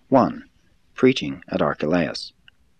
1. Preaching at Archelaus.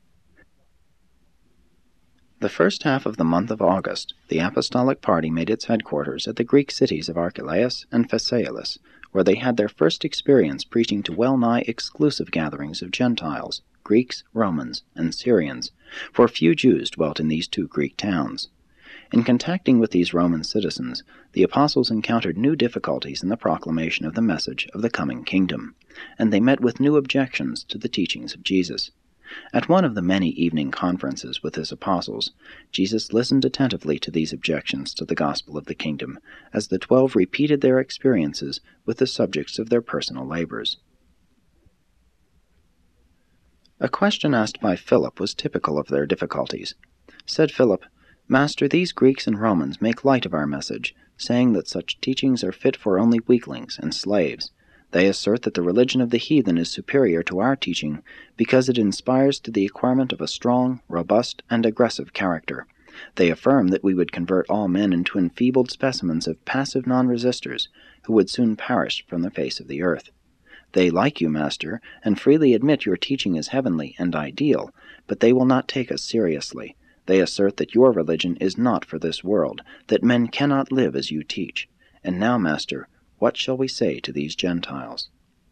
The first half of the month of August, the apostolic party made its headquarters at the Greek cities of Archelaus and Phasaelis, where they had their first experience preaching to well-nigh exclusive gatherings of Gentiles, Greeks, Romans, and Syrians, for few Jews dwelt in these two Greek towns. In contacting with these Roman citizens, the apostles encountered new difficulties in the proclamation of the message of the coming kingdom, and they met with new objections to the teachings of Jesus. At one of the many evening conferences with his apostles, Jesus listened attentively to these objections to the gospel of the kingdom, as the 12 repeated their experiences with the subjects of their personal labors. A question asked by Philip was typical of their difficulties. Said Philip, "Master, these Greeks and Romans make light of our message, saying that such teachings are fit for only weaklings and slaves. They assert that the religion of the heathen is superior to our teaching because it inspires to the acquirement of a strong, robust, and aggressive character. They affirm that we would convert all men into enfeebled specimens of passive non-resistors who would soon perish from the face of the earth. They like you, Master, and freely admit your teaching is heavenly and ideal, but they will not take us seriously. They assert that your religion is not for this world, that men cannot live as you teach. And now, Master, what shall we say to these Gentiles?"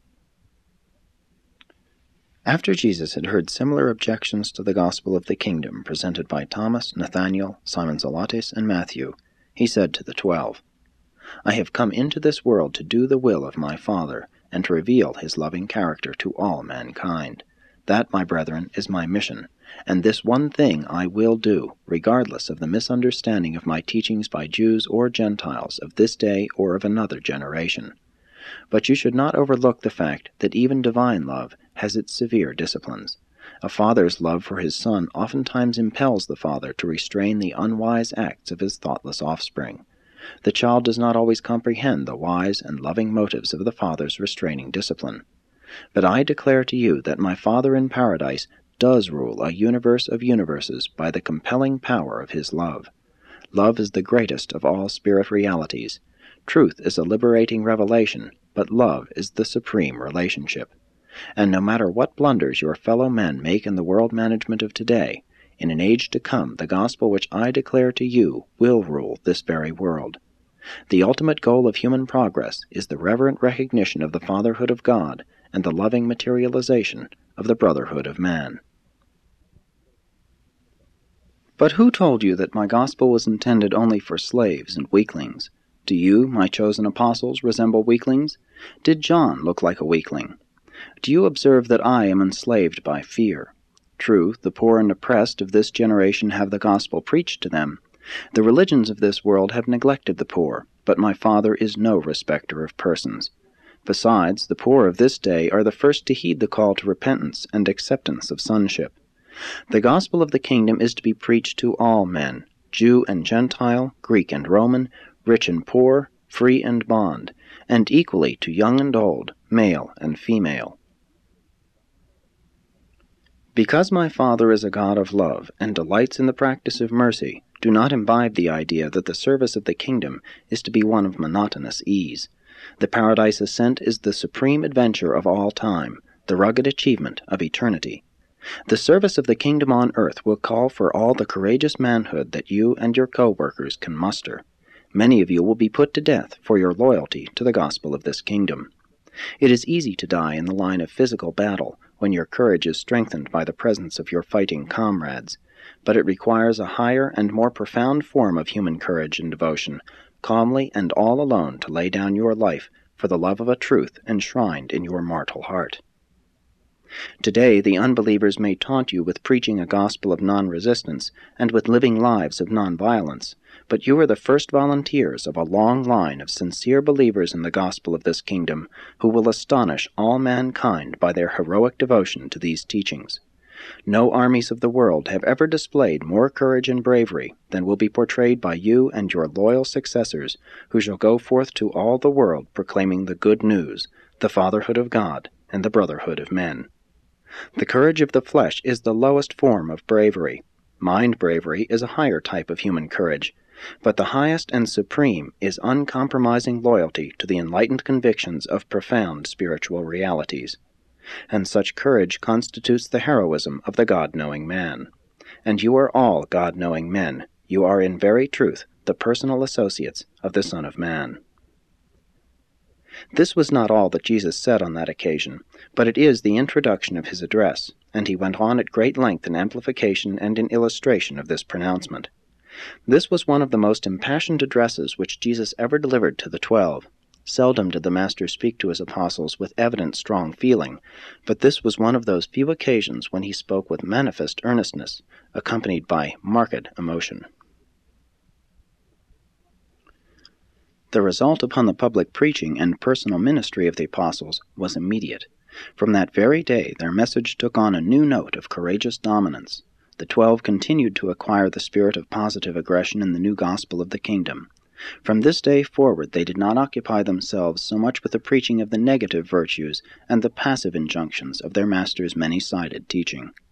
After Jesus had heard similar objections to the gospel of the kingdom presented by Thomas, Nathanael, Simon Zelotes, and Matthew, he said to the 12, "I have come into this world to do the will of my Father, and to reveal his loving character to all mankind. That, my brethren, is my mission, and this one thing I will do, regardless of the misunderstanding of my teachings by Jews or Gentiles of this day or of another generation. But you should not overlook the fact that even divine love has its severe disciplines. A father's love for his son oftentimes impels the father to restrain the unwise acts of his thoughtless offspring. The child does not always comprehend the wise and loving motives of the father's restraining discipline. But I declare to you that my Father in paradise does rule a universe of universes by the compelling power of his love. Love is the greatest of all spirit realities. Truth is a liberating revelation, but love is the supreme relationship. And no matter what blunders your fellow men make in the world management of today, in an age to come the gospel which I declare to you will rule this very world. The ultimate goal of human progress is the reverent recognition of the fatherhood of God and the loving materialization of the brotherhood of man." "But who told you that my gospel was intended only for slaves and weaklings? Do you, my chosen apostles, resemble weaklings? Did John look like a weakling? Do you observe that I am enslaved by fear? True, the poor and oppressed of this generation have the gospel preached to them. The religions of this world have neglected the poor, but my Father is no respecter of persons. Besides, the poor of this day are the first to heed the call to repentance and acceptance of sonship. The gospel of the kingdom is to be preached to all men, Jew and Gentile, Greek and Roman, rich and poor, free and bond, and equally to young and old, male and female. Because my Father is a God of love and delights in the practice of mercy, do not imbibe the idea that the service of the kingdom is to be one of monotonous ease. The paradise ascent is the supreme adventure of all time, the rugged achievement of eternity. The service of the kingdom on earth will call for all the courageous manhood that you and your co-workers can muster. Many of you will be put to death for your loyalty to the gospel of this kingdom. It is easy to die in the line of physical battle when your courage is strengthened by the presence of your fighting comrades, but it requires a higher and more profound form of human courage and devotion, calmly and all alone to lay down your life for the love of a truth enshrined in your mortal heart. Today the unbelievers may taunt you with preaching a gospel of non-resistance and with living lives of non-violence, but you are the first volunteers of a long line of sincere believers in the gospel of this kingdom who will astonish all mankind by their heroic devotion to these teachings. No armies of the world have ever displayed more courage and bravery than will be portrayed by you and your loyal successors, who shall go forth to all the world proclaiming the good news, the fatherhood of God, and the brotherhood of men. The courage of the flesh is the lowest form of bravery. Mind bravery is a higher type of human courage, but the highest and supreme is uncompromising loyalty to the enlightened convictions of profound spiritual realities. and such courage constitutes the heroism of the God-knowing man. And you are all God-knowing men. You are in very truth the personal associates of the Son of Man. This was not all that Jesus said on that occasion, but it is the introduction of his address, and he went on at great length in amplification and in illustration of this pronouncement. This was one of the most impassioned addresses which Jesus ever delivered to the 12. Seldom did the Master speak to his apostles with evident strong feeling, but this was one of those few occasions when he spoke with manifest earnestness, accompanied by marked emotion. The result upon the public preaching and personal ministry of the apostles was immediate. From that very day their message took on a new note of courageous dominance. The 12 continued to acquire the spirit of positive aggression in the new gospel of the kingdom. From this day forward they did not occupy themselves so much with the preaching of the negative virtues and the passive injunctions of their Master's many-sided teaching.